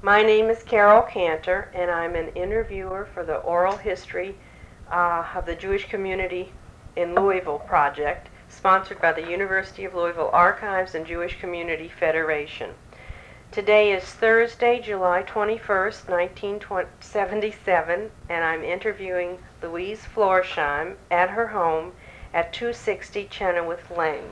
My name is Carol Cantor, and I'm an interviewer for the Oral History of the Jewish Community in Louisville project, sponsored by the University of Louisville Archives and Jewish Community Federation. Today is Thursday, July 21st, 1977, and I'm interviewing Louise Florsheim at her home at 260 Chenoweth Lane.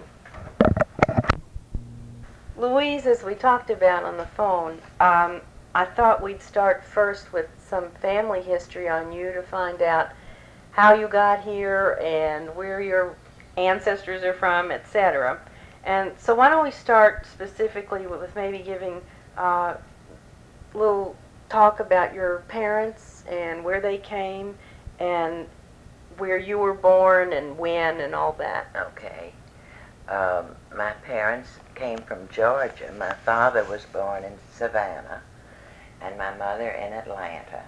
Louise, as we talked about on the phone, I thought we'd start first with some family history on you to find out how you got here and where your ancestors are from, etc. And so why don't we start specifically with maybe giving a little talk about your parents and where they came and where you were born and when and all that. Okay. My parents came from Georgia. My father was born in Savannah and my mother in Atlanta.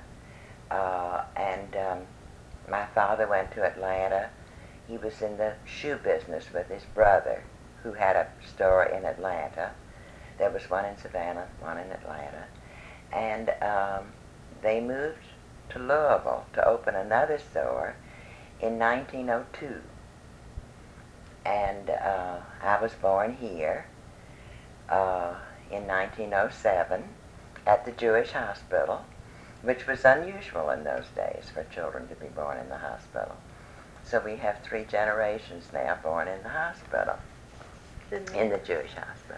My father went to Atlanta. He was in the shoe business with his brother, who had a store in Atlanta. There was one in Savannah, one in Atlanta. And they moved to Louisville to open another store in 1902. And I was born here in 1907 at the Jewish Hospital, which was unusual in those days for children to be born in the hospital. So we have 3 generations now born in the hospital, in the Jewish hospital.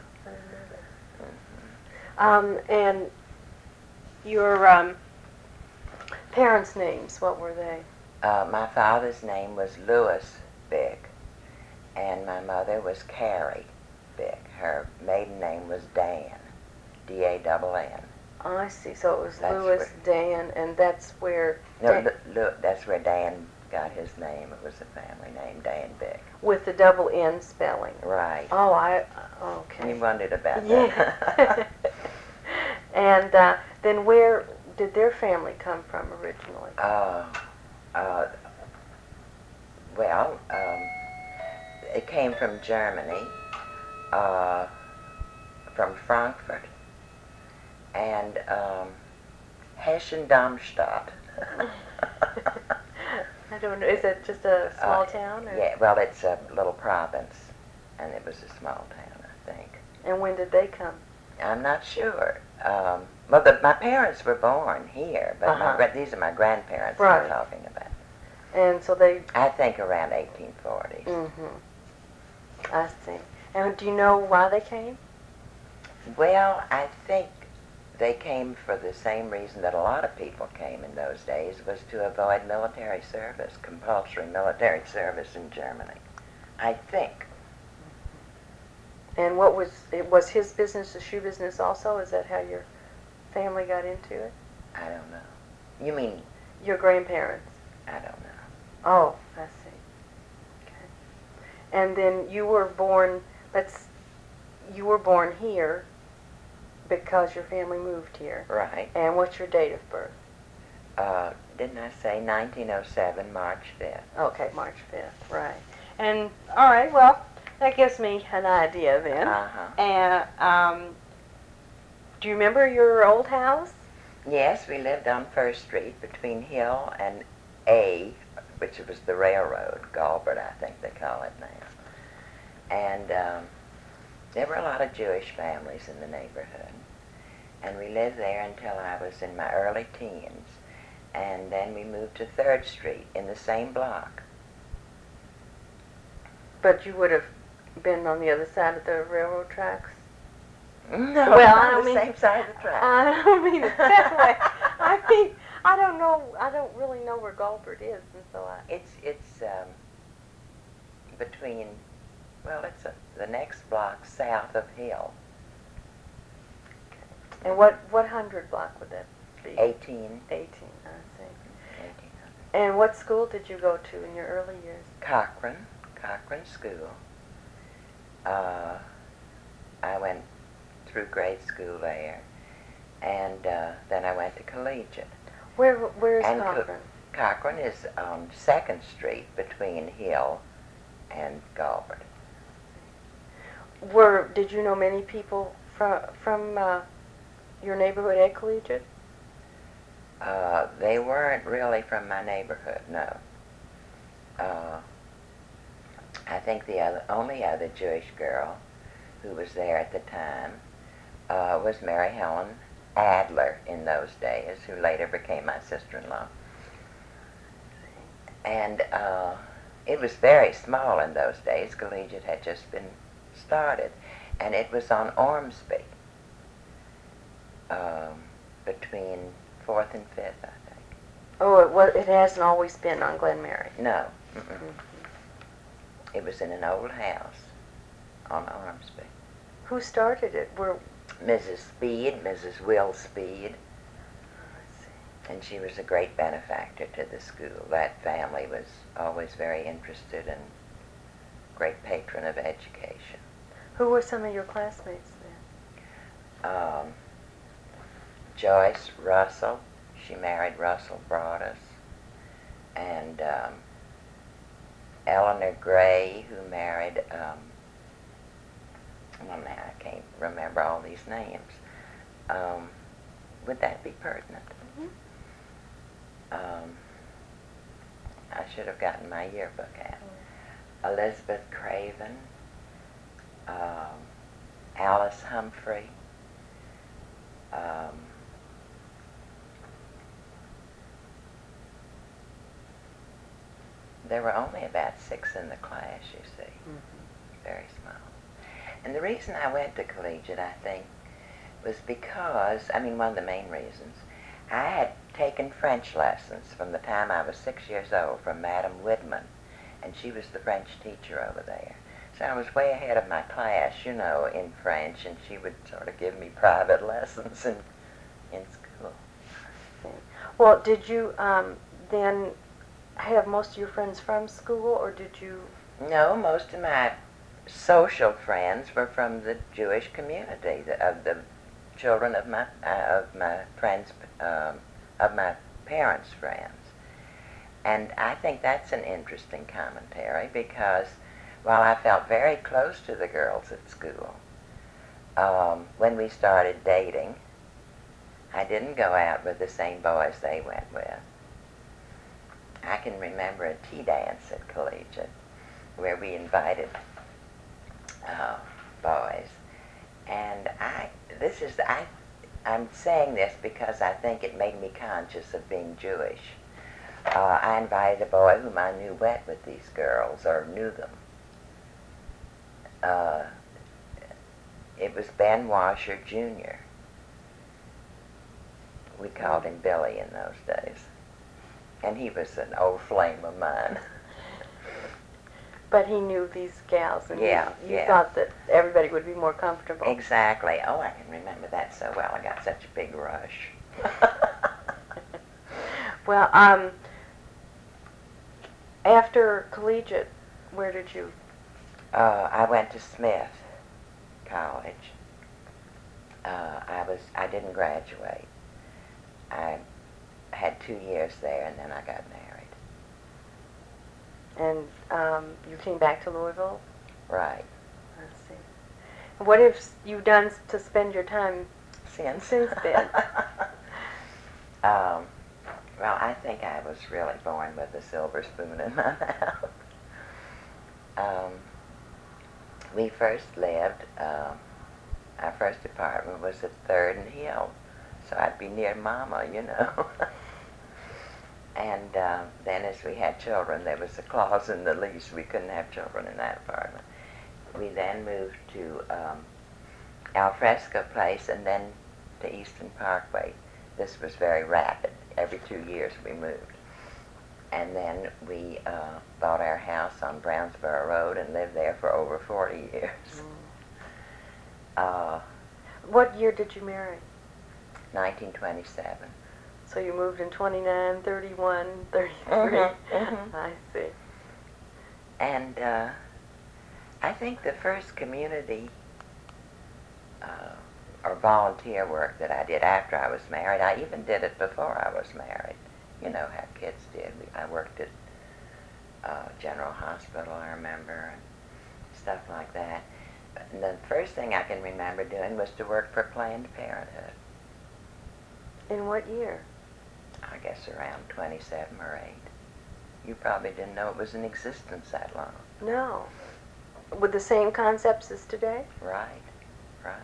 And your parents' names, what were they? My father's name was Louis Big, and my mother was Carrie Big. Her maiden name was Dan, D-A-N-N. Oh, I see. So it was That's Louis where- Dan, and that's where No, that's where Dan got his name. It was a family name, Dan Big. with the double N spelling. Right. Oh, okay. You wondered about Yeah. that. And then where did their family come from originally? It came from Germany, from Frankfurt, and Hessen-Darmstadt. I don't know. Is it just a small town? Or? Yeah, well, it's a little province, and it was a small town, I think. And when did they come? I'm not sure. My parents were born here, but these are my grandparents Right. we're talking about. And so they... I think around 1840s. Mm-hmm. I see. And do you know why they came? Well, I think they came for the same reason that a lot of people came in those days, was to avoid military service, compulsory military service in Germany. I think. And what was his business a shoe business also? Is that how your family got into it? I don't know. You mean? Your grandparents? I don't know. Oh, I see. Okay. And then you were born, you were born here because your family moved here. Right. And what's your date of birth? Didn't I say 1907, March 5th? Okay, March 5th, right. And, all right, well, that gives me an idea then. Uh-huh. And do you remember your old house? Yes, we lived on First Street between Hill and A, which was the railroad, Galbert, I think they call it now. And there were a lot of Jewish families in the neighborhood. And we lived there until I was in my early teens. And then we moved to 3rd Street in the same block. But you would have been on the other side of the railroad tracks? No, Well, I on don't the mean same side of the track. I don't mean it that way. I mean, I don't know. I don't really know where Galbert is, and so It's between, well, it's the next block south of Hill. And what 100 block would that be? 18. 18. I see. 1800. And what school did you go to in your early years? Cochran School. I went through grade school there, and then I went to collegiate. Where is And Cochran? Cochran is on 2nd Street between Hill and Galbert. Did you know many people from your neighborhood at Collegiate? They weren't really from my neighborhood, no. I think the only other Jewish girl who was there at the time was Mary Helen Adler in those days, who later became my sister-in-law. And it was very small in those days. Collegiate had just been started, and it was on Ormsby, between 4th and 5th, I think. Oh, it hasn't always been on Glen Mary. No. It was in an old house on Ormsby. Who started it? Mrs. Speed, Mrs. Will Speed. And she was a great benefactor to the school. That family was always very interested and great patron of education. Who were some of your classmates then? Joyce Russell. She married Russell Broadus. And Eleanor Gray, who married, well, now I can't remember all these names. Would that be pertinent? I should have gotten my yearbook out. Elizabeth Craven, Alice Humphrey, there were only about 6 in the class, you see. Very small. And the reason I went to Collegiate, I think, was because, one of the main reasons, I had taken French lessons from the time I was 6 years old from Madame Widman, and she was the French teacher over there. So I was way ahead of my class, in French, and she would sort of give me private lessons in school. Well, did you then have most of your friends from school, or did you? No, most of my social friends were from the Jewish community, of the children of my friends, of my parents' friends. And I think that's an interesting commentary, because while I felt very close to the girls at school, when we started dating, I didn't go out with the same boys they went with. I can remember a tea dance at Collegiate where we invited boys, and I'm saying this because I think it made me conscious of being Jewish. I invited a boy whom I knew went with these girls, or knew them. It was Ben Washer Jr. We called him Billy in those days. And he was an old flame of mine. But he knew these gals, and you thought that everybody would be more comfortable. Exactly. Oh, I can remember that so well. I got such a big rush. Well, after Collegiate, where did you? I went to Smith College. I didn't graduate. I had 2 years there, and then I got married. And you came back to Louisville? Right. Let's see. What have you done to spend your time since then? Well, I think I was really born with a silver spoon in my mouth. We first lived, our first apartment was at 3rd and Hill, so I'd be near Mama, And then as we had children, there was a clause in the lease we couldn't have children in that apartment. We then moved to Alfresco Place, and then to Eastern Parkway. This was very rapid. Every 2 years we moved. And then we bought our house on Brownsboro Road and lived there for over 40 years. What year did you marry? 1927. So you moved in 29, 31, 33. I see. And I think the first community or volunteer work that I did after I was married, I even did it before I was married. You know how kids did. I worked at General Hospital, I remember, and stuff like that. And the first thing I can remember doing was to work for Planned Parenthood. In what year? I guess around 27 or 8. You probably didn't know it was in existence that long. No. With the same concepts as today? Right, right.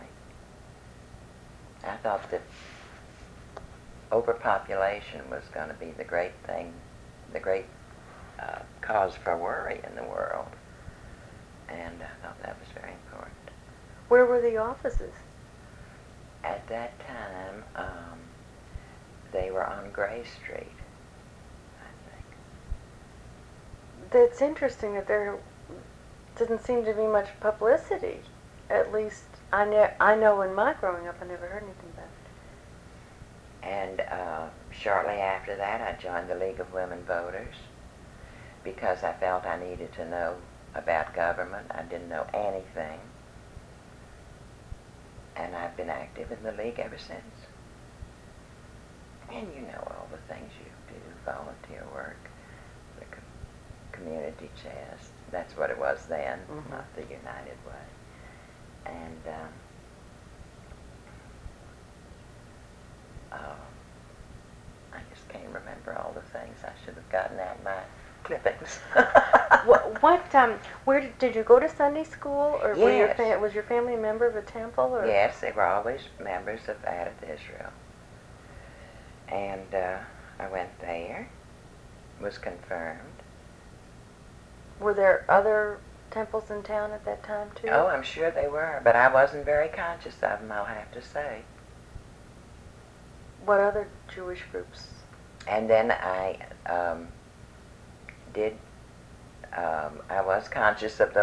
I thought that overpopulation was going to be the great thing, the great cause for worry in the world. And I thought that was very important. Where were the offices? At that time, they were on Gray Street, I think. That's interesting that there didn't seem to be much publicity. At least I know in my growing up I never heard anything about it. And shortly after that, I joined the League of Women Voters because I felt I needed to know about government. I didn't know anything. And I've been active in the League ever since. And you know all the things you do, volunteer work, the community chest. That's what it was then, not the United Way. And I just can't remember all the things. I should have gotten out my clippings. Where did you go to Sunday school, or Yes. was your family a member of a temple? Or? Yes, they were always members of Adat Israel. And I went there, was confirmed. Were there other temples in town at that time too? Oh, I'm sure they were, but I wasn't very conscious of them, I'll have to say. What other Jewish groups? And then I I was conscious of the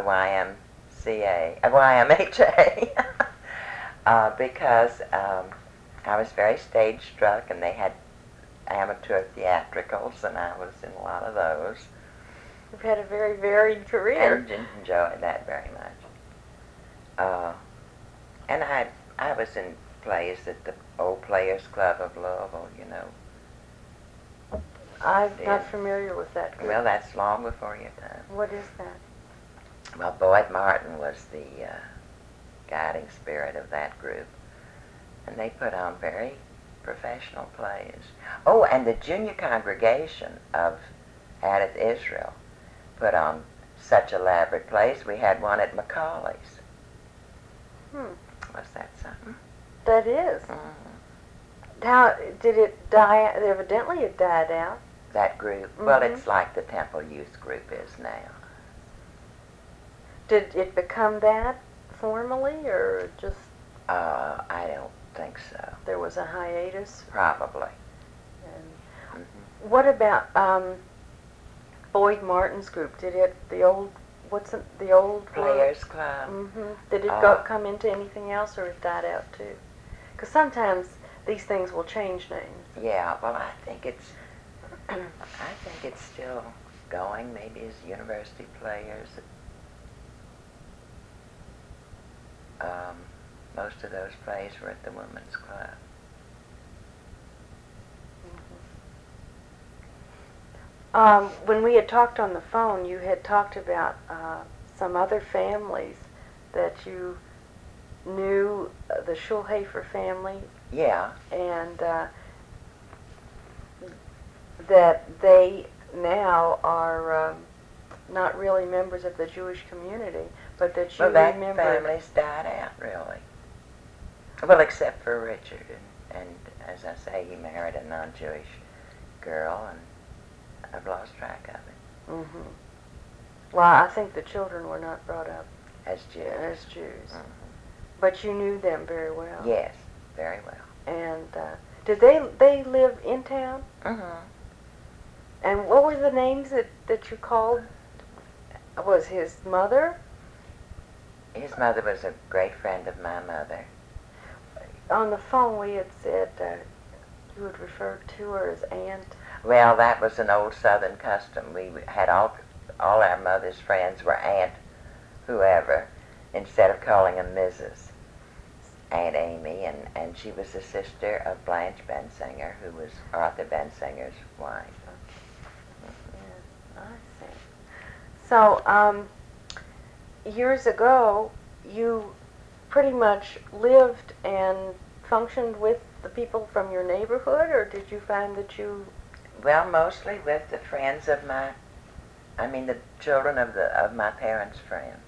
YMHA, because I was very stage struck, and they had amateur theatricals, and I was in a lot of those. You've had a very varied career. And didn't enjoy that very much. And I was in plays at the Old Players Club of Louisville, you know. I'm Yeah. not familiar with that group. Well, that's long before your time. What is that? Well, Boyd Martin was the guiding spirit of that group. And they put on very professional plays. Oh, and the junior congregation of Adat Israel put on such elaborate plays. We had one at Macaulay's. Was that something? That is. Mm-hmm. How did it die? Evidently it died out. That group? Well, it's like the Temple Youth Group is now. Did it become that formally, or just I don't think so. there was a hiatus? Probably. And what about Boyd Martin's group? Did it the old Players Club? Did it come into anything else, or it died out too? Because sometimes these things will change names. Yeah. Well, I think it's still going. Maybe as University Players. Most of those plays were at the Women's Club. When we had talked on the phone, you had talked about some other families that you knew, the Schulhafer family, Yeah. and that they now are not really members of the Jewish community, but that you Well, that remember. family's died out, really. Well, except for Richard, and as I say, he married a non-Jewish girl, and I've lost track of it. Well, I think the children were not brought up As Jews. as Jews, but you knew them very well. Yes, very well. And did they live in town? And what were the names that you called? Was his mother? His mother was a great friend of my mother. On the phone we had said you would refer to her as Aunt. Well, that was an old Southern custom. We had all our mother's friends were Aunt whoever, instead of calling them Mrs. Aunt Amy, and she was the sister of Blanche Bensinger, who was Arthur Bensinger's wife. Yeah, I see. So, years ago, you pretty much lived and functioned with the people from your neighborhood, or did you find that you... Well, mostly with the friends of the children of my parents' friends.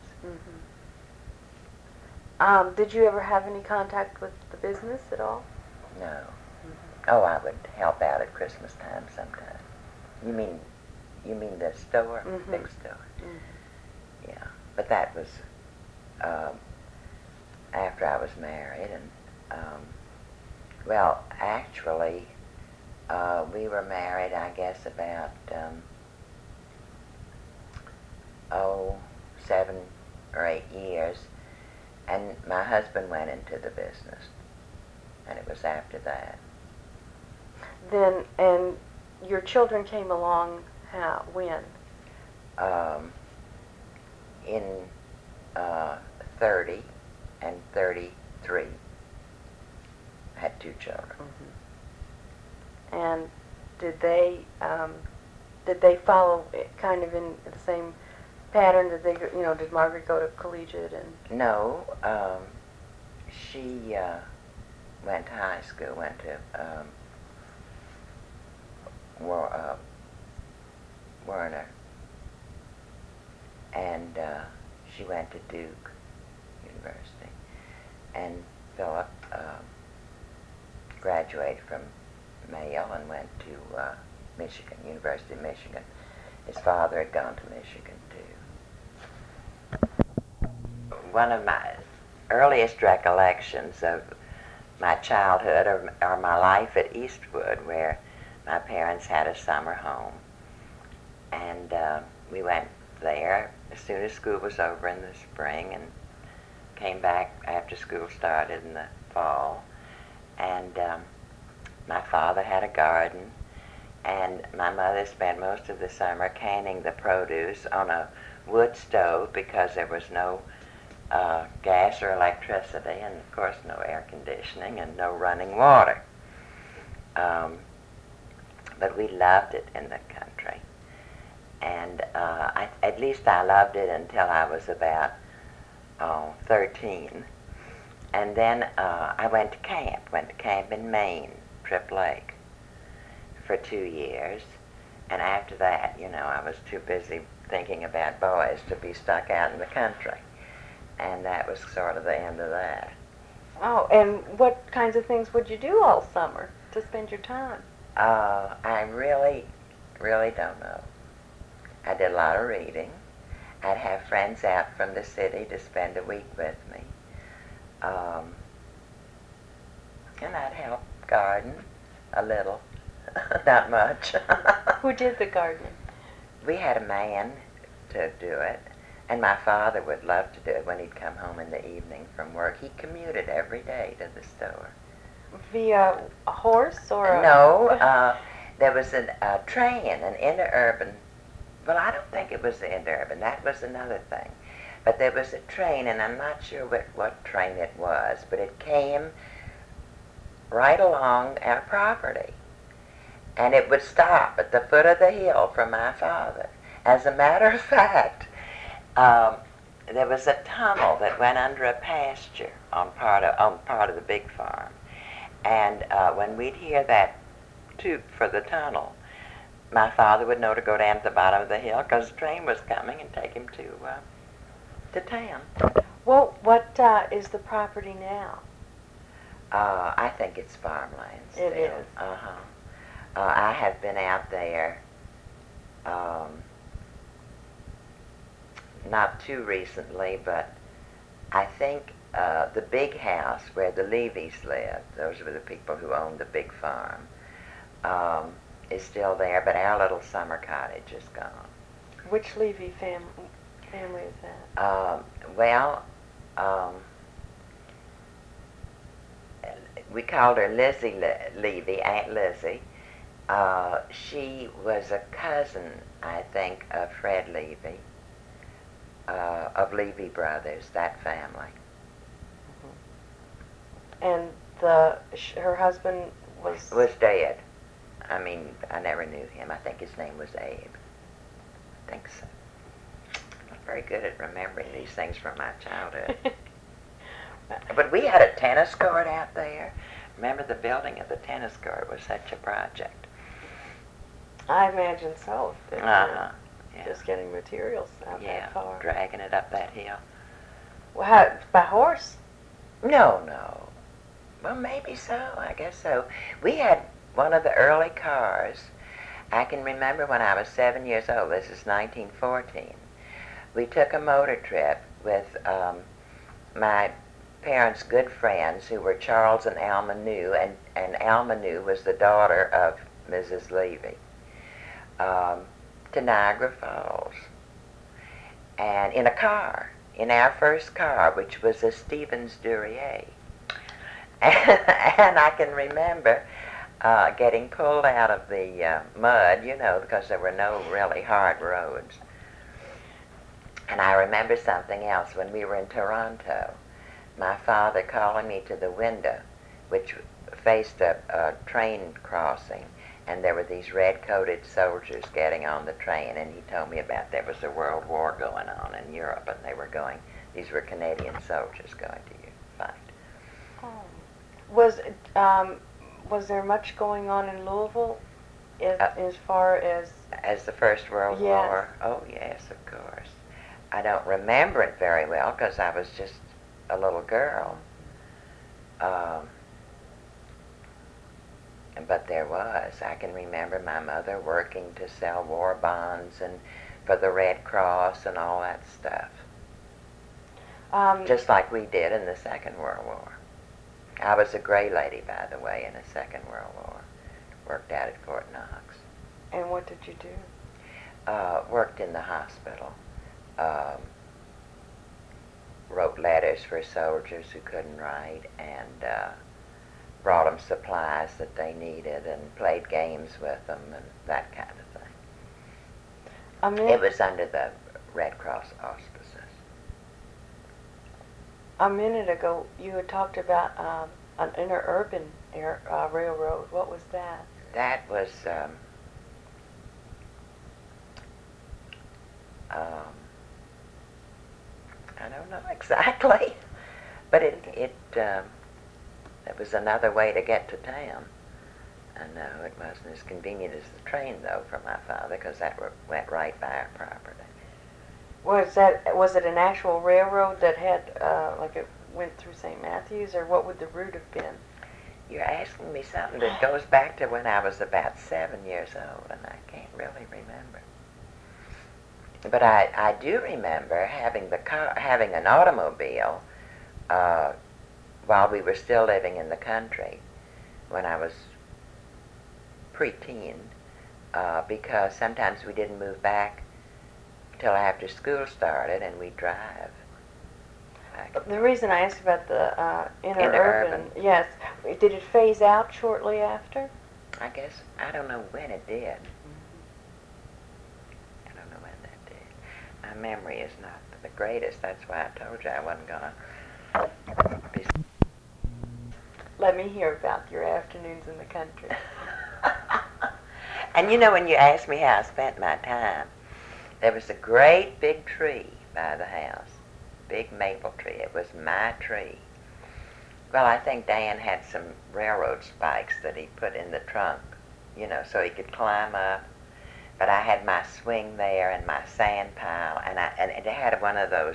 Did you ever have any contact with the business at all? No. Oh, I would help out at Christmas time sometime. You mean the store, big store? Yeah, but that was after I was married, and well, actually, we were married, I guess, about 7 or 8 years, and my husband went into the business, and it was after that. Then, and your children came along when? In 30 and 33. I had 2 children. And did they follow kind of in the same pattern? Did Margaret go to collegiate and? No, she went to high school, went to Werner, and she went to Duke University, and Philip graduated from Yale and went to Michigan, University of Michigan. His father had gone to Michigan too. One of my earliest recollections of my childhood are my life at Eastwood, where my parents had a summer home, and we went there as soon as school was over in the spring and came back after school started in the fall. And my father had a garden, and my mother spent most of the summer canning the produce on a wood stove because there was no gas or electricity, and of course no air conditioning and no running water. But we loved it in the country. And at least I loved it until I was about 13. And then I went to camp in Maine, Tripp Lake, for 2 years. And after that, I was too busy thinking about boys to be stuck out in the country. And that was sort of the end of that. Oh, and what kinds of things would you do all summer to spend your time? I really, really don't know. I did a lot of reading. I'd have friends out from the city to spend a week with me. And I'd help garden a little, not much. Who did the gardening? We had a man to do it, and my father would love to do it when he'd come home in the evening from work. He commuted every day to the store. Via a horse or a... No, there was a train, an interurban. Well, I don't think it was the interurban. That was another thing. But there was a train, and I'm not sure what train it was, but it came right along our property. And it would stop at the foot of the hill for my father. As a matter of fact, there was a tunnel that went under a pasture on part of the big farm. And when we'd hear that toot for the tunnel, my father would know to go down to the bottom of the hill because the train was coming and take him to town. Well, what is the property now? I think it's farmland still. It is. I have been out there not too recently, but I think the big house where the Levys lived, those were the people who owned the big farm, is still there, but our little summer cottage is gone. Which Levy family is that? We called her Lizzie Levy, Aunt Lizzie. She was a cousin, I think, of Fred Levy, of Levy Brothers, that family. And her husband was dead. I mean, I never knew him. I think his name was Abe. I think so. I'm not very good at remembering these things from my childhood. But we had a tennis court out there. Remember the building of the tennis court was such a project. I imagine so. If they were Yeah. just getting materials out that far. Dragging it up that hill. Well, how, by horse? No. Well, maybe so. I guess so. We had one of the early cars. I can remember when I was 7 years old. This is 1914. We took a motor trip with my parents' good friends who were Charles and Alma New, and Alma New was the daughter of Mrs. Levy, to Niagara Falls. And in a car, in our first car, which was a Stevens Duryea. And I can remember getting pulled out of the mud, because there were no really hard roads. And I remember something else. When we were in Toronto, my father calling me to the window, which faced a train crossing, and there were these red-coated soldiers getting on the train, and he told me about there was a world war going on in Europe, and these were Canadian soldiers going to fight. Oh. Was there much going on in Louisville as far as... As the First World War? Oh, yes, of course. I don't remember it very well because I was just a little girl. But there was. I can remember my mother working to sell war bonds and for the Red Cross and all that stuff. Just like we did in the Second World War. I was a gray lady, by the way, in the Second World War. Worked out at Fort Knox. And what did you do? Worked in the hospital. Wrote letters for soldiers who couldn't write, and brought them supplies that they needed, and played games with them, and that kind of thing. It was under the Red Cross auspices. A minute ago, you had talked about an interurban railroad. What was that? That was I don't know exactly, but it was another way to get to town. I know it wasn't as convenient as the train, though, for my father, because that went right by our property. Was it an actual railroad that had, like it went through St. Matthews, or what would the route have been? You're asking me something that goes back to when I was about 7 years old, and I can't really remember. But I do remember having an automobile while we were still living in the country when I was preteen, because sometimes we didn't move back till after school started, and we'd drive. The reason I asked about the interurban, yes, did it phase out shortly after? I guess, I don't know when it did. I don't know when that did. My memory is not the greatest. That's why I told you I wasn't going to be... Let me hear about your afternoons in the country. And when you asked me how I spent my time, there was a great big tree by the house. Big maple tree. It was my tree. Well, I think Dan had some railroad spikes that he put in the trunk, so he could climb up. But I had my swing there and my sand pile, and it had one of those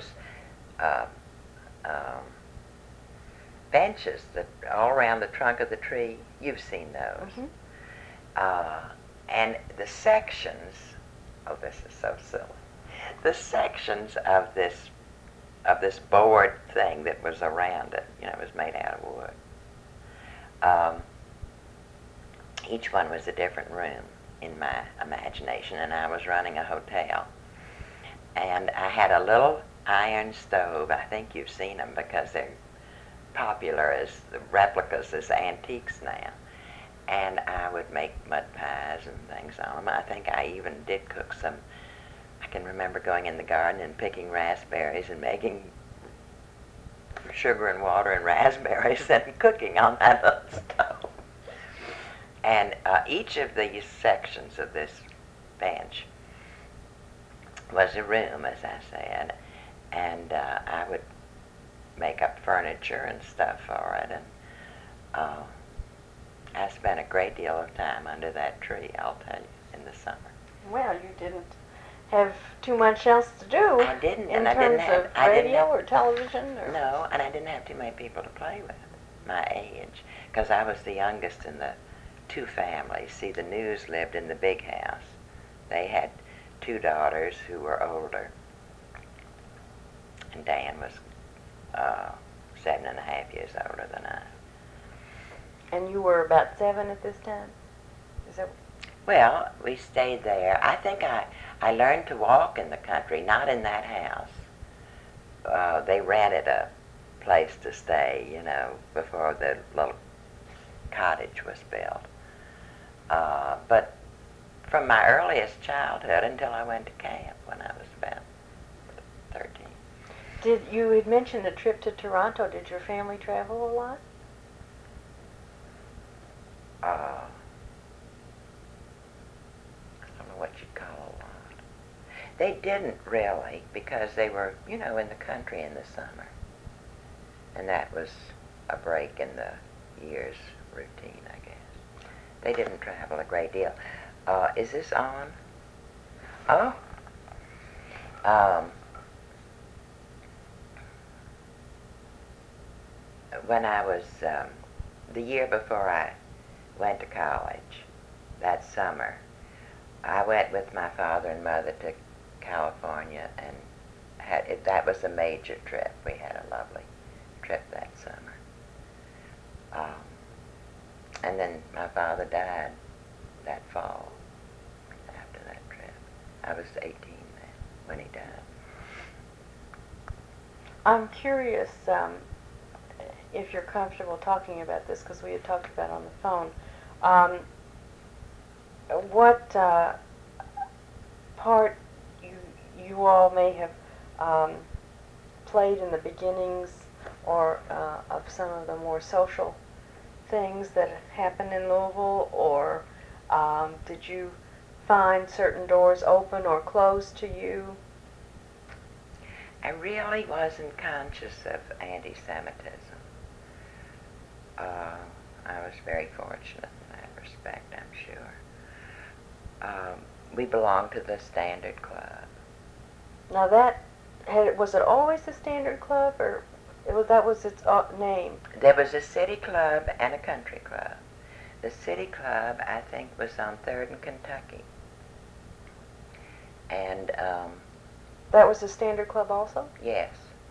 benches that all around the trunk of the tree. You've seen those. Mm-hmm. And the sections, oh, this is so silly. The sections of this board thing that was around it, it was made out of wood. Each one was a different room in my imagination, and I was running a hotel. And I had a little iron stove. I think you've seen them because they're popular as the replicas as antiques now. And I would make mud pies and things on them. I think I even did cook some. I can remember going in the garden and picking raspberries and making sugar and water and raspberries and cooking on that little stove. And each of these sections of this bench was a room, as I said, and I would make up furniture and stuff for it. And I spent a great deal of time under that tree, I'll tell you, in the summer. Well, you didn't have too much else to do. I didn't, in and I didn't terms have of radio or television. Or No, and I didn't have too many people to play with my age, because I was the youngest in the two families. See, the News lived in the big house. They had two daughters who were older, and Dan was 7.5 years older than I. And you were about 7 at this time? Is that? Well, we stayed there. I think I learned to walk in the country, not in that house. They rented a place to stay, you know, before the little cottage was built. But from my earliest childhood until I went to camp when I was about 13. You had mentioned a trip to Toronto. Did your family travel a lot? I don't know what you'd call a lot. They didn't really, because they were, you know, in the country in the summer. And that was a break in the year's routine, I guess. They didn't travel a great deal. Is this on? Oh. When I was, the year before I went to college, that summer, I went with my father and mother to California, and that was a major trip. We had a lovely trip that summer. And then my father died that fall after that trip. I was 18 then when he died. I'm curious if you're comfortable talking about this, because we had talked about it on the phone. What part you all may have played in the beginnings or of some of the more social things that happened in Louisville, or did you find certain doors open or closed to you? I really wasn't conscious of anti-Semitism. I was very fortunate in that respect, I'm sure. We belonged to the Standard Club. Now was it always the Standard Club, or that was its name? There was a city club and a country club. The city club, I think, was on 3rd and Kentucky. And, that was the Standard Club also? yes.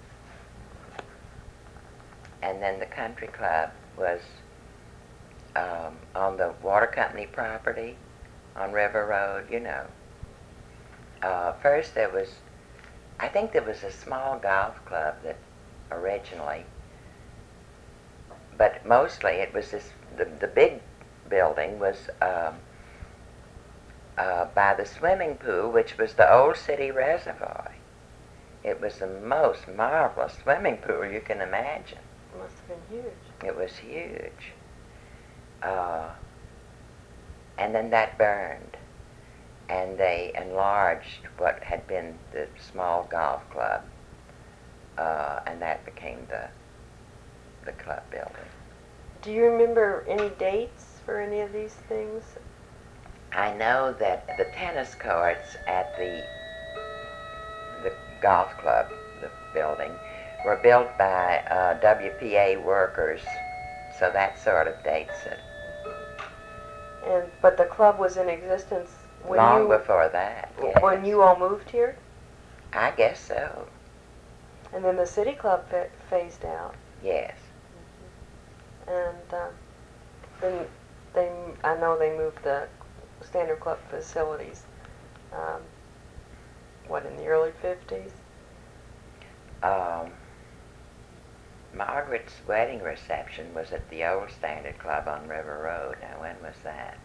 And then the country club was on the water company property on River Road, you know. First I think there was a small golf club that originally, but mostly it was the big building was by the swimming pool, which was the old city reservoir. It was the most marvelous swimming pool you can imagine. It must have been huge. It was huge. And then that burned, and they enlarged what had been the small golf club, and that became the club building. Do you remember any dates for any of these things? I know that the tennis courts at the golf club, the building, were built by WPA workers, so that sort of dates it. But the club was in existence Long before that, yes. When you all moved here? I guess so. And then the city club phased out. Yes. And then I know they moved the Standard Club facilities, in the early 50s? Margaret's wedding reception was at the old Standard Club on River Road. Now, when was that?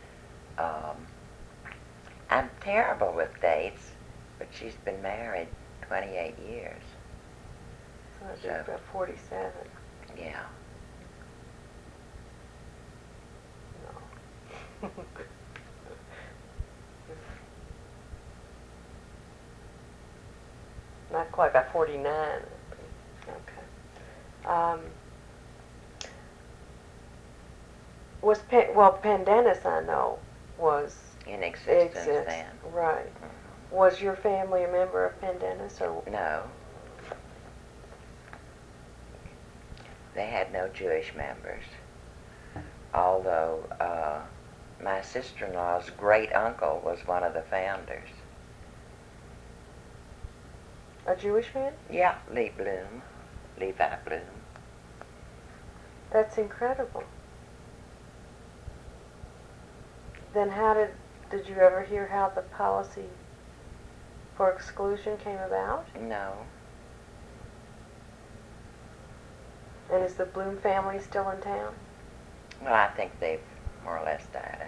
I'm terrible with dates, but she's been married 28 years. So that's about 47. Yeah. No. Not quite, about 49. Okay. Pendennis I know was in existence exists. then. Right. Mhm. Was your family a member of Pendennis or? No. They had no Jewish members. Although my sister-in-law's great uncle was one of the founders. A Jewish man? Yeah, Levi Bloom. That's incredible. Then did you ever hear how the policy for exclusion came about? No. And is the Bloom family still in town? Well, I think they've more or less died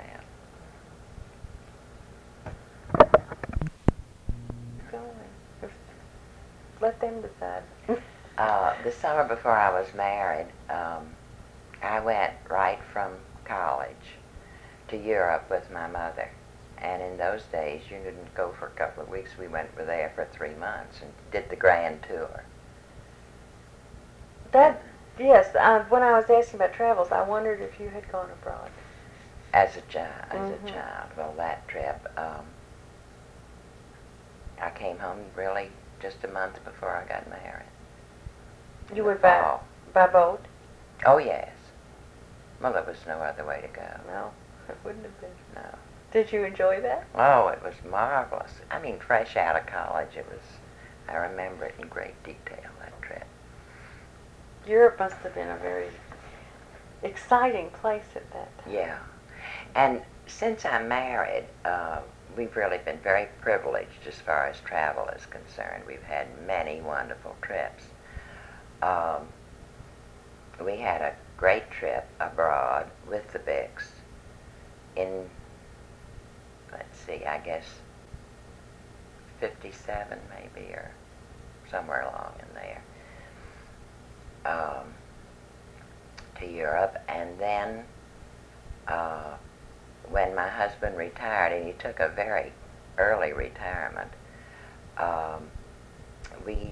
Go away. Let them decide. out. The summer before I was married, I went right from college to Europe with my mother. And in those days, you didn't go for a couple of weeks. We were there for 3 months and did the grand tour. Yes, when I was asking about travels, I wondered if you had gone abroad. As a child, Mhm. well, that trip, I came home really just a month before I got married. You went back by boat? Oh, yes. Well, there was no other way to go. No, it wouldn't have been. No. Did you enjoy that? Oh, it was marvelous. I mean, fresh out of college, I remember it in great detail, that trip. Europe must have been a very exciting place at that time. Yeah. And since I'm married, we've really been very privileged as far as travel is concerned. We've had many wonderful trips. We had a great trip abroad with the Bicks in, let's see, I guess 57 maybe, or somewhere along in there, to Europe. And then when my husband retired, and he took a very early retirement, we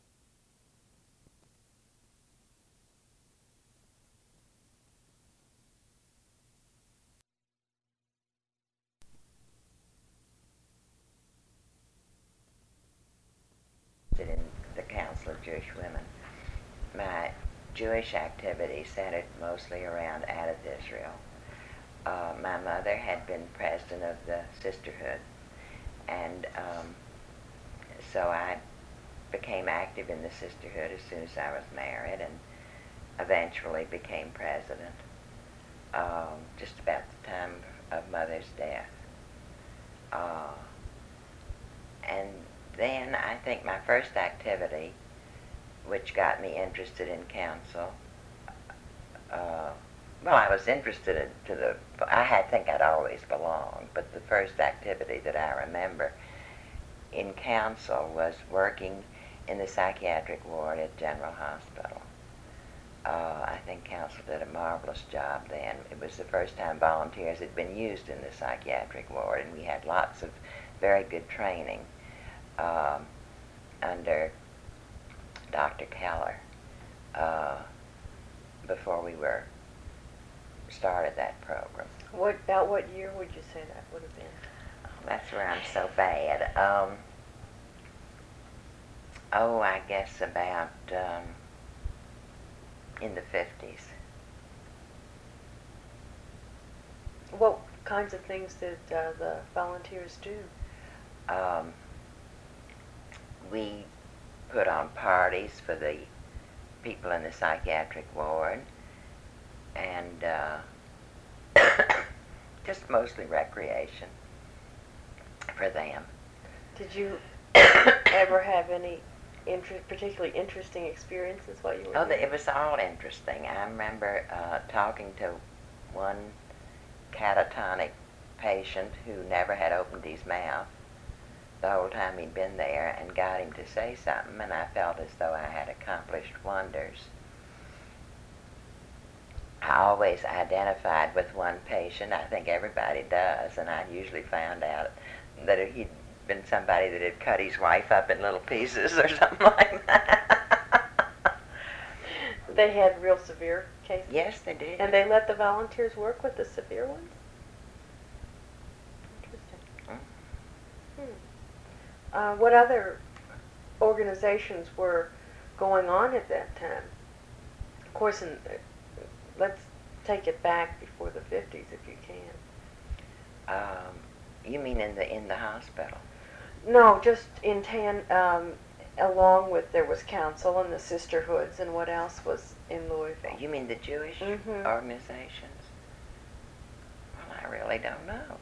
in the Council of Jewish Women. My Jewish activities centered mostly around Adat Israel. My mother had been president of the Sisterhood, and so I became active in the Sisterhood as soon as I was married, and eventually became president, just about the time of Mother's death. And then I think my first activity, which got me interested in council, well, I was interested I think I'd always belonged, but the first activity that I remember in council was working in the psychiatric ward at General Hospital. I think council did a marvelous job then. It was the first time volunteers had been used in the psychiatric ward, and we had lots of very good training under Dr. Keller before we started that program. About what year would you say that would have been? Oh, that's where I'm so bad. I guess about in the 50s. What kinds of things did the volunteers do? We put on parties for the people in the psychiatric ward, and just mostly recreation for them. Did you ever have any particularly interesting experiences while you were there? It was all interesting. I remember talking to one catatonic patient who never had opened his mouth the whole time he'd been there, and got him to say something, and I felt as though I had accomplished wonders. I always identified with one patient. I think everybody does, and I usually found out that he'd been somebody that had cut his wife up in little pieces or something like that. They had real severe cases? Yes, they did. And they let the volunteers work with the severe ones? Interesting. What other organizations were going on at that time? Of course, let's take it back before the 50s if you can. You mean in the hospital? No, just along with, there was council and the sisterhoods, and what else was in Louisville? You mean the Jewish organizations? Well, I really don't know.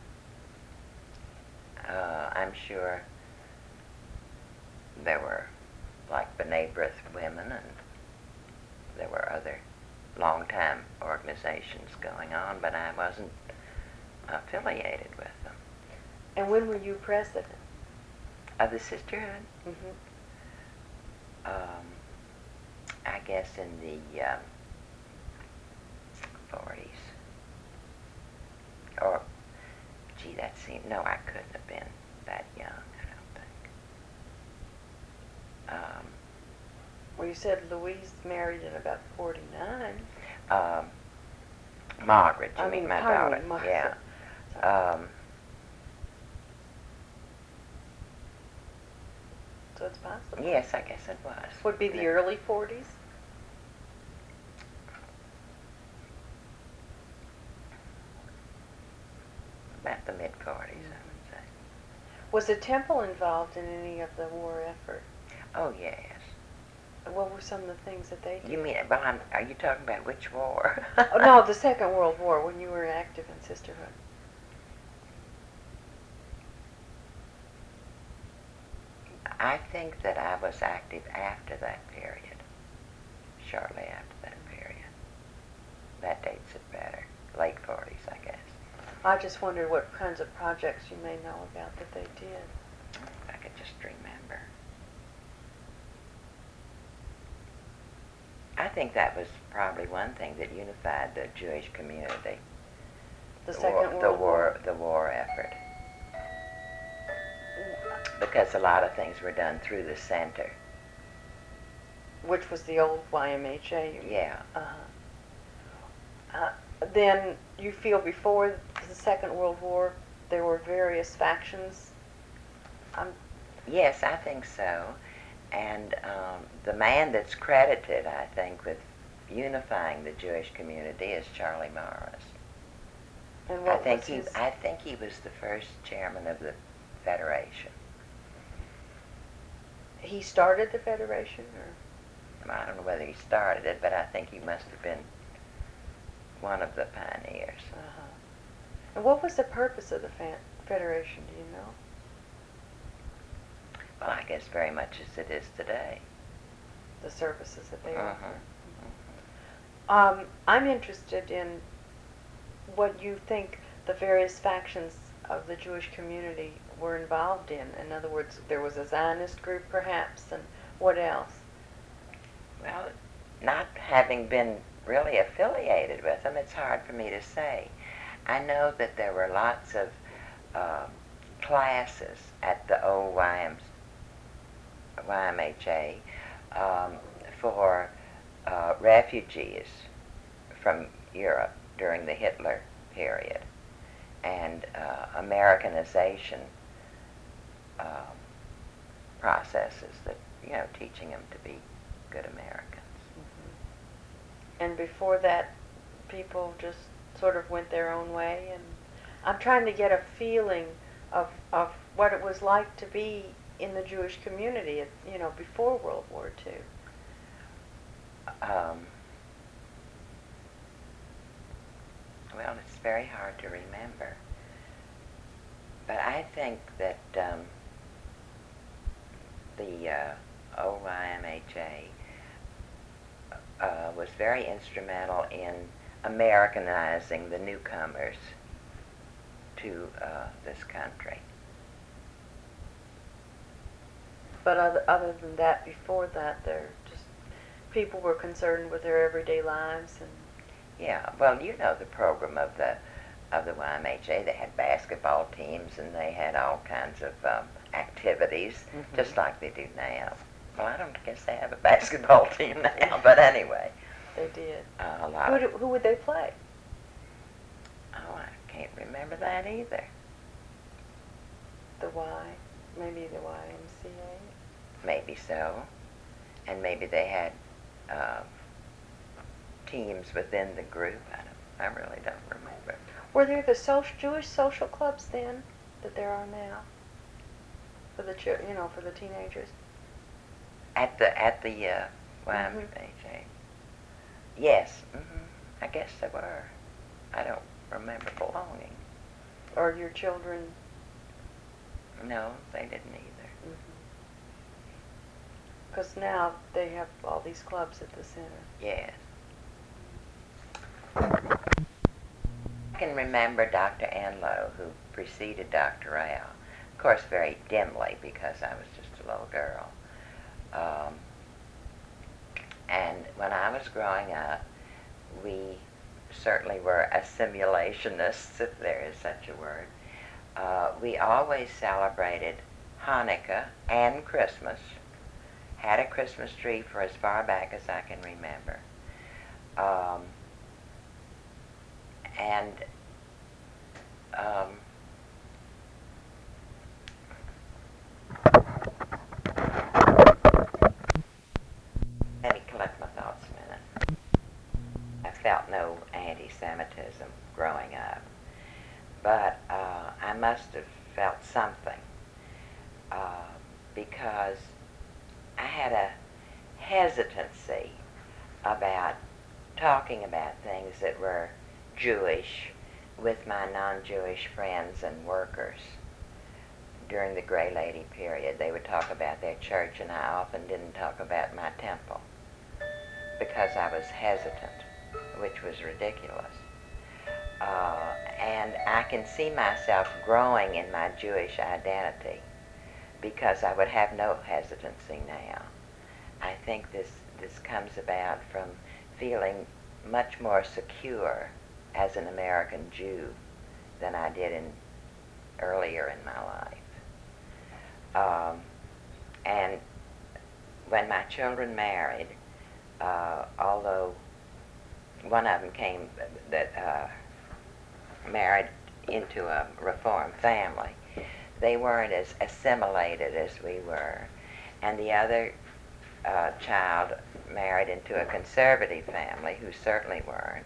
I'm sure there were like B'nai B'rith women, and there were other long-time organizations going on, but I wasn't affiliated with them. And when were you president? Of the sisterhood? I guess in the 40s. Or, gee, that seemed, no, I couldn't have been that young, I don't think. Well, you said Louise married in about 49. Margaret, I you mean, mean my pardon daughter. me, Margaret. Yeah. Sorry. So it's possible. Yes, I guess it was. Would be the early 40s? About the mid-40s, I would say. Was the temple involved in any of the war effort? Oh, yes. What were some of the things that they did? You mean, well, are you talking about which war? Oh, no, the Second World War, when you were active in sisterhood. I think that I was active after that period, shortly after that period. That dates it better, late 40s, I guess. I just wondered what kinds of projects you may know about that they did. If I could just remember. I think that was probably one thing that unified the Jewish community. The Second World War? The war effort. Because a lot of things were done through the center. Which was the old YMHA? Yeah. Then you feel before the Second World War there were various factions? Yes, I think so. And the man that's credited, I think, with unifying the Jewish community is Charlie Morris. And I think he was the first chairman of the Federation. He started the Federation, or? I don't know whether he started it, but I think he must have been one of the pioneers. And what was the purpose of the Federation, do you know? Well, I guess very much as it is today. The services that they offer. Mm-hmm. I'm interested in what you think the various factions of the Jewish community were involved in. In other words, there was a Zionist group perhaps, and what else? Well, not having been really affiliated with them, it's hard for me to say. I know that there were lots of classes at the old YMHA for refugees from Europe during the Hitler period, and Americanization processes that, teaching them to be good Americans. And before that, people just sort of went their own way, and I'm trying to get a feeling of what it was like to be in the Jewish community, before World War II. Well, it's very hard to remember. But I think that the OYMHA was very instrumental in Americanizing the newcomers to this country. But other than that, before that, people were concerned with their everyday lives, and yeah. Well, you know the program of the YMHA. They had basketball teams, and they had all kinds of activities, just like they do now. Well, I don't guess they have a basketball team now, but anyway. They did. A lot of, Who would they play? oh, I can't remember that either. The Y, maybe the YMCA. Maybe so. And maybe they had teams within the group. I really don't remember. Were there the Jewish social clubs then that there are now for the for the teenagers? At the YMCA. Yes. I guess there were. I don't remember belonging. Or your children? No, they didn't either. Because now they have all these clubs at the center. Yes. I can remember Dr. Enlow, who preceded Dr. Rao, of course very dimly because I was just a little girl. And when I was growing up, we certainly were assimilationists, if there is such a word. We always celebrated Hanukkah and Christmas, had a Christmas tree for as far back as I can remember. Let me collect my thoughts a minute. I felt no anti-Semitism growing up, but I must have felt something because I had a hesitancy about talking about things that were Jewish with my non-Jewish friends and workers. During the Gray Lady period, they would talk about their church, and I often didn't talk about my temple because I was hesitant, which was ridiculous. And I can see myself growing in my Jewish identity because I would have no hesitancy now. I think this comes about from feeling much more secure as an American Jew than I did earlier in my life. And when my children married, although one of them married into a Reform family, they weren't as assimilated as we were. And the other child married into a conservative family, who certainly weren't.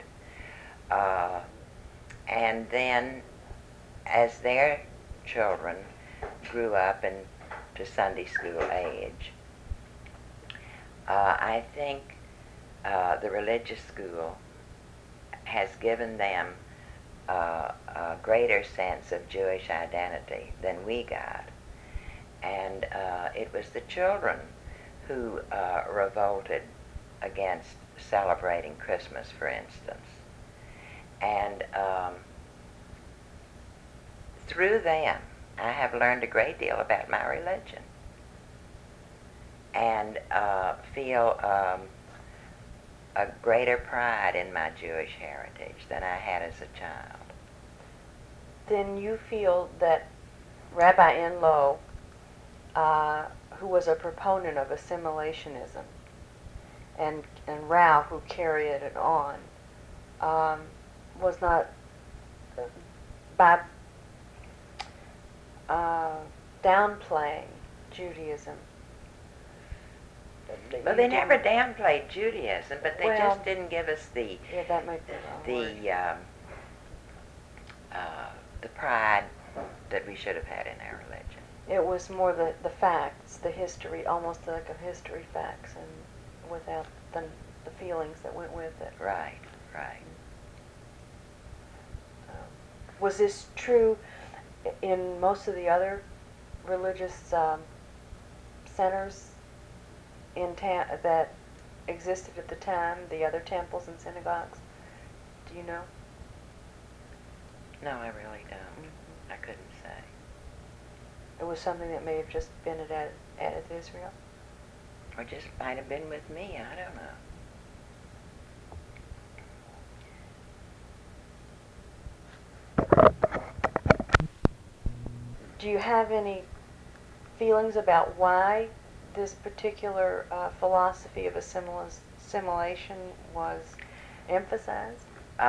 And then, as their children grew up into Sunday school age, I think the religious school has given them a greater sense of Jewish identity than we got. And it was the children who revolted against celebrating Christmas, for instance. And through them, I have learned a great deal about my religion and feel a greater pride in my Jewish heritage than I had as a child. Then you feel that Rabbi Enlow, who was a proponent of assimilationism, and Rao, who carried it on, was not by downplaying Judaism. Well, they never downplayed Judaism, but they Well, just didn't give us the that might be the wrong word. the pride that we should have had in our religion. It was more the facts, the history, almost like a history facts, and without the feelings that went with it. Right, right. Was this true in most of the other religious centers in that existed at the time, the other temples and synagogues? Do you know? No, I really don't. I couldn't say. It was something that may have just been at Israel? Or just might have been with me, I don't know. Do you have any feelings about why this particular philosophy of assimilation was emphasized?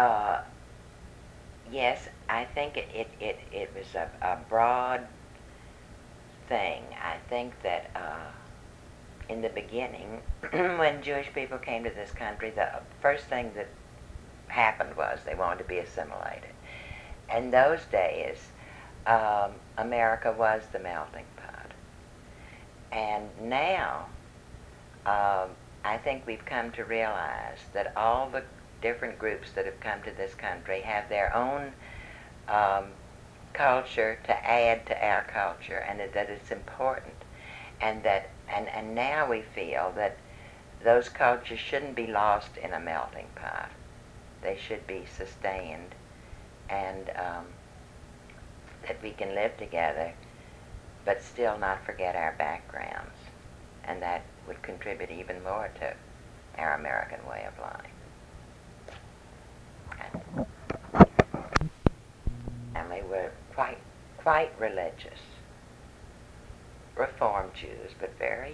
Yes, I think it was a broad thing. I think that in the beginning, when Jewish people came to this country, the first thing that happened was they wanted to be assimilated. In those days, America was the melting pot. And now, I think we've come to realize that all the different groups that have come to this country have their own culture to add to our culture, and that it's important, and that and now we feel that those cultures shouldn't be lost in a melting pot. They should be sustained, and that we can live together, but still not forget our backgrounds, and that would contribute even more to our American way of life. And they were quite religious, Reformed Jews, but very,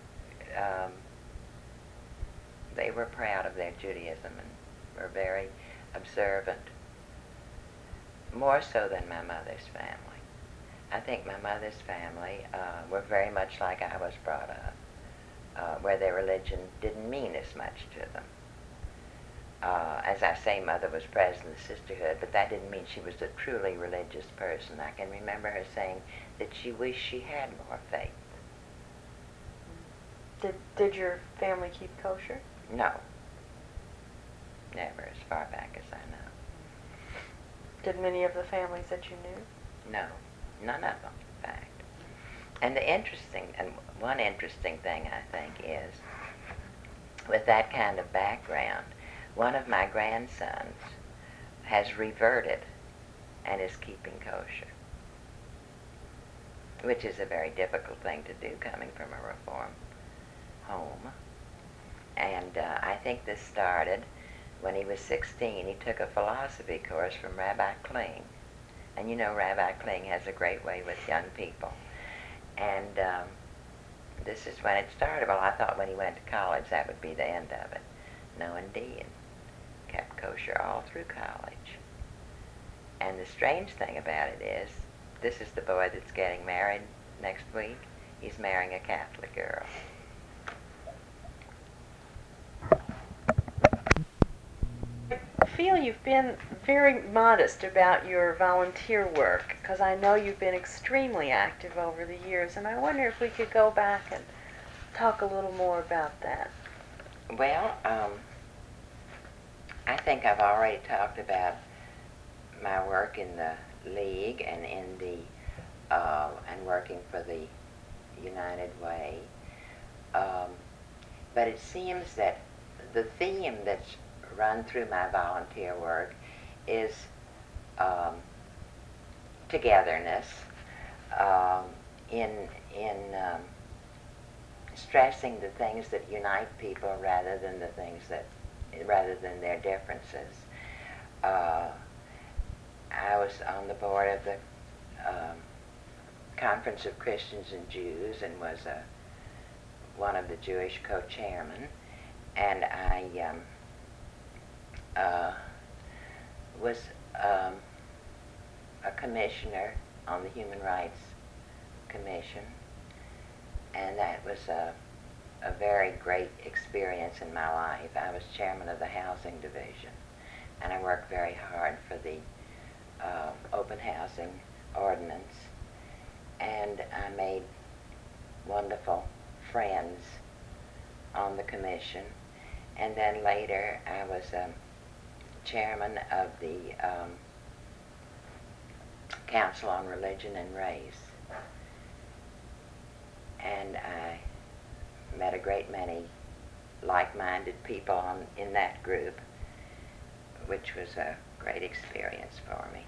they were proud of their Judaism and were very observant, more so than my mother's family. I think my mother's family were very much like I was brought up, where their religion didn't mean as much to them. As I say, Mother was present in the sisterhood, but that didn't mean she was a truly religious person. I can remember her saying that she wished she had more faith. Did your family keep kosher? No. Never, as far back as I know. Did many of the families that you knew? No, none of them, in fact. And one interesting thing, I think, is with that kind of background, one of my grandsons has reverted and is keeping kosher, which is a very difficult thing to do coming from a Reform home. And I think this started when he was 16. He took a philosophy course from Rabbi Kling. And you know Rabbi Kling has a great way with young people. And this is when it started. Well, I thought when he went to college that would be the end of it. No, indeed. Kept kosher all through college. And the strange thing about it is, this is the boy that's getting married next week. He's marrying a Catholic girl. I feel you've been very modest about your volunteer work, because I know you've been extremely active over the years, and I wonder if we could go back and talk a little more about that. Well, I think I've already talked about my work in the League and in the and working for the United Way. But it seems that the theme that's run through my volunteer work is togetherness, in stressing the things that unite people rather than their differences. I was on the board of the Conference of Christians and Jews and was one of the Jewish co-chairmen, and I was a commissioner on the Human Rights Commission, and that was a very great experience in my life. I was chairman of the Housing Division, and I worked very hard for the open housing ordinance, and I made wonderful friends on the commission. And then later I was chairman of the Council on Religion and Race, and I met a great many like-minded people in that group, which was a great experience for me.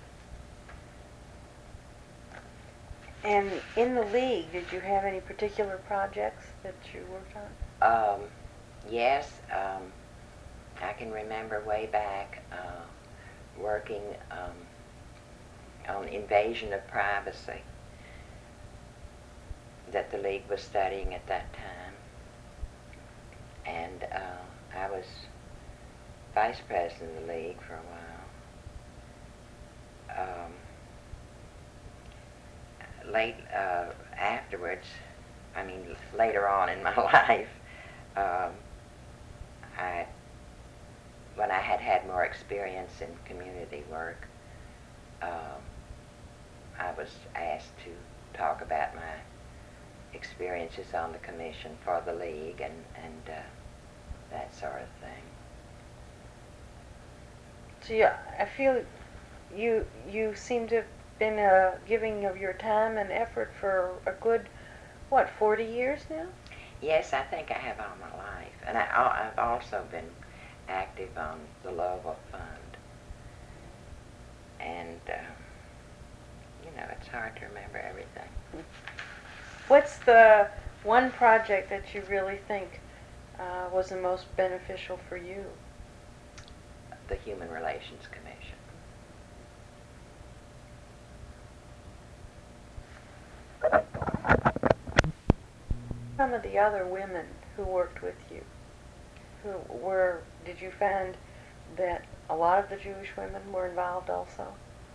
And in the League, did you have any particular projects that you worked on? Yes, I can remember way back working on invasion of privacy. that the League was studying at that time. And I was vice president of the League for a while. Afterwards, later on in my life, when I had more experience in community work, I was asked to talk about my experiences on the commission for the League and that sort of thing. So yeah, I feel you seem to have been giving of your time and effort for a good, 40 years now? Yes, I think I have all my life. And I've also been active on the Louisville Fund. And, it's hard to remember everything. What's the one project that you really think was the most beneficial for you? The Human Relations Commission. Some of the other women who worked with you, did you find that a lot of the Jewish women were involved also?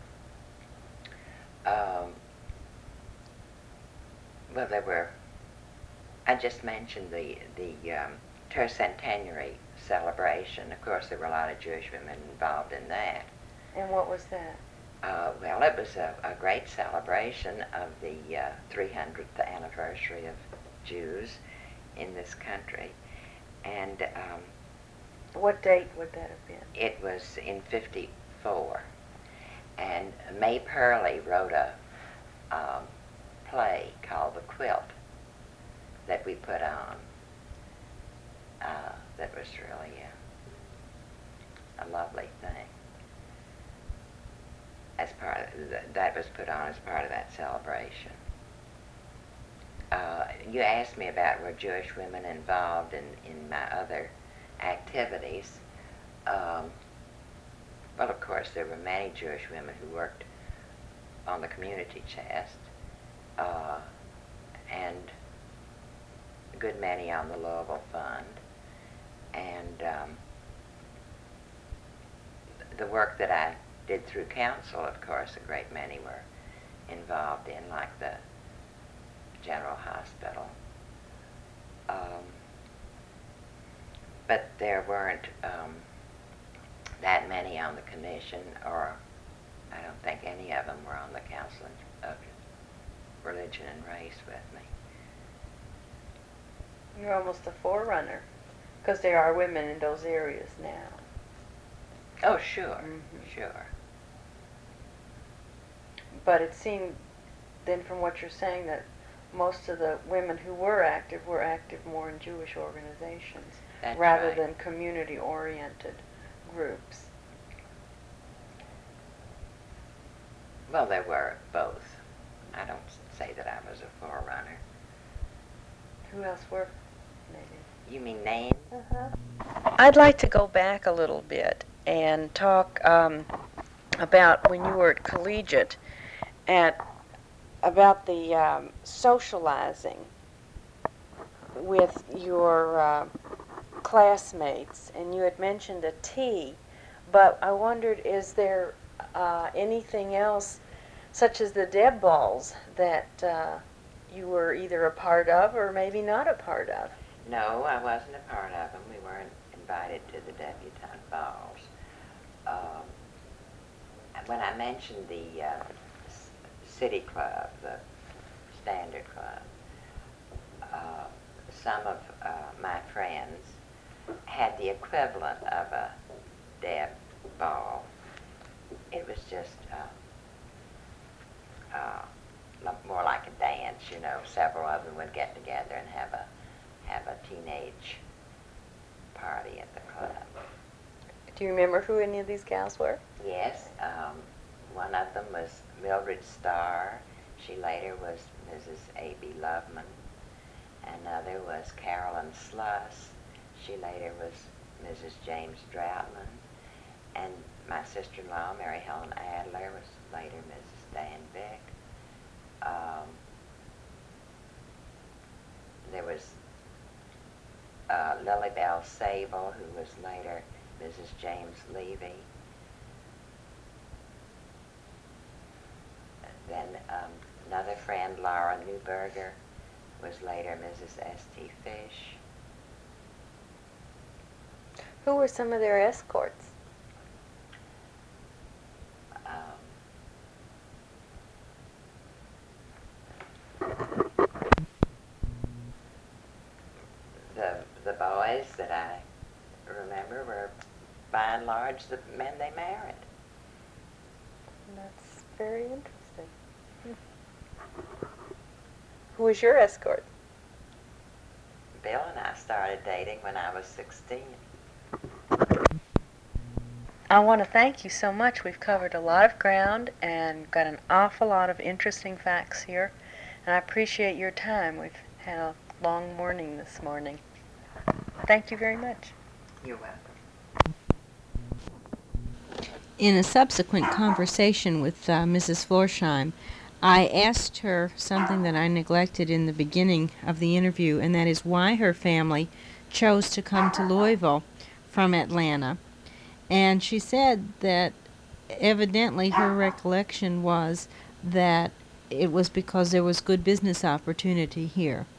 Well, there were. I just mentioned the tercentenary celebration. Of course, there were a lot of Jewish women involved in that. And what was that? Well, it was a great celebration of the 300th anniversary of Jews in this country. And what date would that have been? it was in '54. And May Purley wrote a play called The Quilt that we put on. That was really a lovely thing. That was put on as part of that celebration. You asked me about were Jewish women involved in my other activities. Well, of course, there were many Jewish women who worked on the community chest, and a good many on the Louisville Fund, and the work that I did through council, of course, a great many were involved in, like the General Hospital. But there weren't that many on the commission, or I don't think any of them were on the Council of Religion and Race with me. You're almost a forerunner, because there are women in those areas now. Oh, sure, Mm-hmm. sure. But it seemed, then from what you're saying, that most of the women who were active more in Jewish organizations That's rather right. than community-oriented groups. Well, there were both. I don't say that I was a forerunner. Who else were, maybe? You mean names? I'd like to go back a little bit and talk about when you were at Collegiate about the socializing with your classmates, and you had mentioned a tea, but I wondered, is there anything else, such as the Deb Balls, that you were either a part of or maybe not a part of? No, I wasn't a part of them. We weren't invited to the debutante balls. When I mentioned the City Club, the Standard Club, some of my friends had the equivalent of a Deb ball. It was just more like a dance, Several of them would get together and have a teenage party at the club. Do you remember who any of these gals were? Yes, one of them was Mildred Starr. She later was Mrs. A.B. Loveman. Another was Carolyn Sluss. She later was Mrs. James Droutman. And my sister-in-law, Mary Helen Adler, was later Mrs. Dan Vick. was Lily Bell Sable, who was later Mrs. James Levy. Then another friend, Laura Newberger, was later Mrs. S.T. Fish. Who were some of their escorts? The boys that I remember were, by and large, the men they married. That's very interesting. Who was your escort? Bill and I started dating when I was 16. I want to thank you so much. We've covered a lot of ground and got an awful lot of interesting facts here. And I appreciate your time. We've had a long morning this morning. Thank you very much. You're welcome. In a subsequent conversation with Mrs. Florsheim, I asked her something that I neglected in the beginning of the interview, and that is why her family chose to come to Louisville from Atlanta. And she said that evidently her recollection was that it was because there was good business opportunity here.